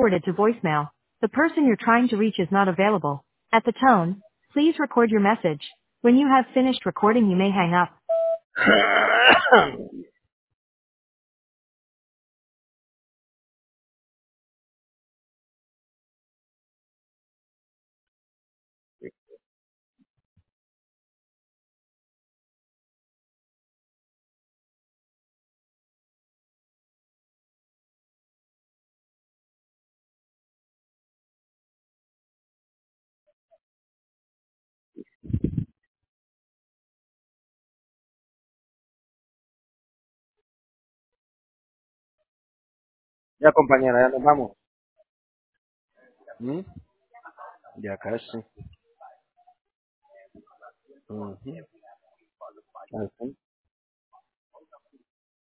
forwarded to voicemail. The person you're trying to reach is not available. At the tone, please record your message. When you have finished recording, you may hang up. Ya, compañera, ya nos vamos. ¿Mm? Ya casi. Ujú. Al fin.